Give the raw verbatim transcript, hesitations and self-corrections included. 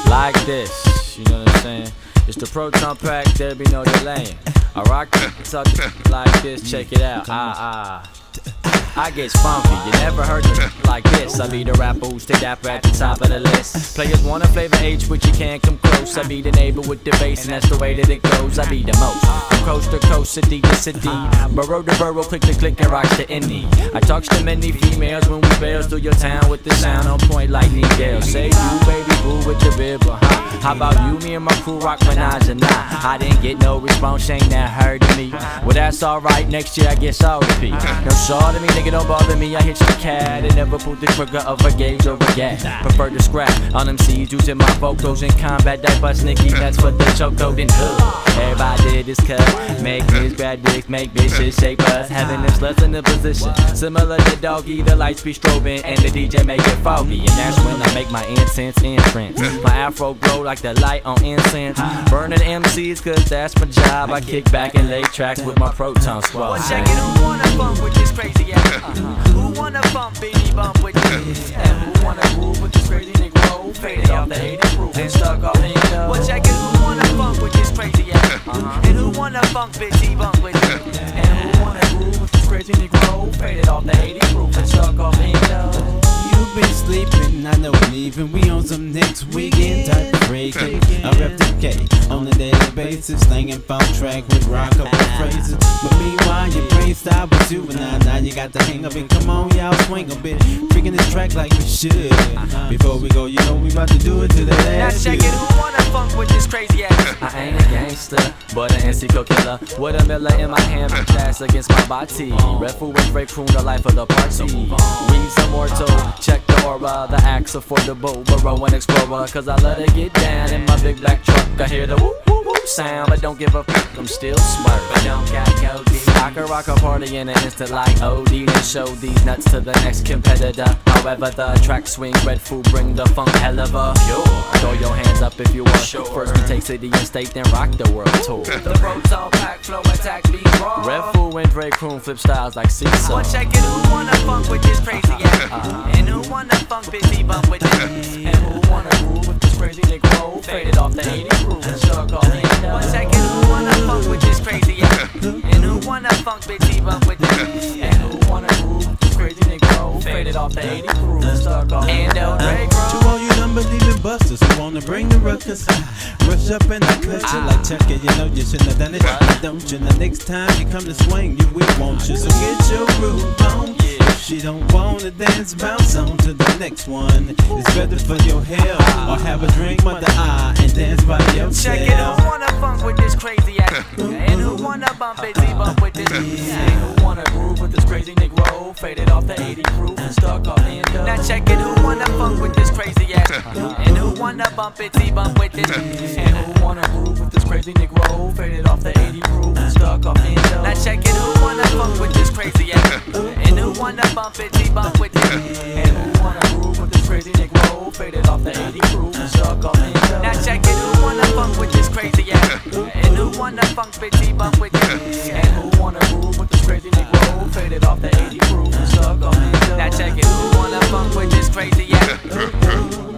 like this, you know what I'm saying? It's the Proton Pack, there be no delaying. I rock talk like this, check it out. Ah ah. I get funky, you never heard of like this. I be the rapper who stay dapper at the top of the list. Players wanna flavor H, but you can't come close. I be the neighbor with the bass, and that's the way that it goes. I be the most, from coast to coast, city to city, borough to borough, click to click, and rock to indie. I talks to many females when we bails through your town with the sound on point like Nigel. Say you, baby boo, with your bib, huh? How about you, me and my crew rock Menage a Nah. I didn't get no response, ain't that heard of me. Well, that's alright, next year I guess I'll repeat. No sorry to me, nigga, don't bother me, I hit your cat and never pulled the trigger of a gauge or a gas. Prefer to scrap on them C's using my vocals in combat. That bust Nicky, that's for the chokehold and hood. Everybody did this cut, make niggas grab dicks, make bitches shake us. Having them sluts in the position, similar to doggy, the lights be strobing and the D J make it foggy. And that's when I make my incense entrance. My afro glow like the light on incense. Burning M Cs cause that's my job. I kick back and lay tracks with my Proton squad. Well, check it, who wanna bump with this crazy ass? Uh-huh. Who wanna bump, baby, bump with this? And who wanna groove with this crazy nigga roll? Faded off the eighty proof and stuck off in the. Well, check it, who wanna bump with this crazy ass? Uh-huh. And who wanna bump, bitchy, bump with this? And who wanna groove with this crazy nigga roll? Faded off the eighty proof and stuck off in the. You been sleeping, I know leaving. We on some next weekend type of freaking. I rep the K on a daily basis, slinging phone track with rock up the phrases. But meanwhile, your brain style was juvenile. Now you got the hang of it. Come on, y'all swing a bit. Freaking this track like we should. Before we go, you know we about to do it to the last. Now check it, who wanna funk with this crazy ass? I ain't a gangster, but an N C killer. With a Miller in my hand, that's against my body. Red food and break room, the life of the party. Weed's immortal, check the aura, the axe affordable, burrow and explorer. Cause I let it get down in my big black truck. I hear the whoop whoop whoop sound, but don't give a fuck, I'm still smart. But don't got go deep. I can rock a party in an instant like O D and show these nuts to the next competitor. However, the track swing, red food bring the funk hell of a pure. Throw your hands up if you want. Sure. First we take city and state, then rock the world tour. The Proton Pack flow attack beat raw. Red food and Drake Croon flip styles like seesaw. Well, check it, who wanna funk with this crazy ass? Uh-huh. And who wanna funk busy bump with this? And who wanna groove with this crazy nigga roll? Faded off the eighty proof and stuck off in the. Well, check it, who wanna funk with this crazy ass? And who wanna funk busy bump with this? And who wanna groove with this crazy nigga roll? Faded off the eighty proof and stuck off in the. To all you unbelieving busters who wanna bring the ruckus, rush up and I cut you like check it. You know you shouldn't have done it, don't you? The next time you come to swing, you will want you. So get your groove on. If she don't wanna dance, bounce on to the next one. It's better for your hair, or have a drink, mother eye, and dance by yourself. Check it, who wanna funk with this crazy ass? And who wanna bump busy bump with this? And who wanna groove with this crazy nigga roll? Faded off the eighty proof and stuck off in the. Now check it, who wanna funk with this crazy ass? And who wanna bump busy bump with this? And who wanna groove with this crazy nigga roll? Faded off the eighty proof and stuck off in the. Now check it, who wanna funk with this crazy ass? And who wanna bump busy bump with this? And who wanna groove with this crazy nigga roll? Faded off the eighty proof and stuck off in the. Now check it, who wanna funk with this crazy ass? And who wanna funk busy bump with this? And who wanna groove with this crazy nigga roll? Faded off the eighty proof and stuck off in the. Now check it, who wanna funk with this crazy ass?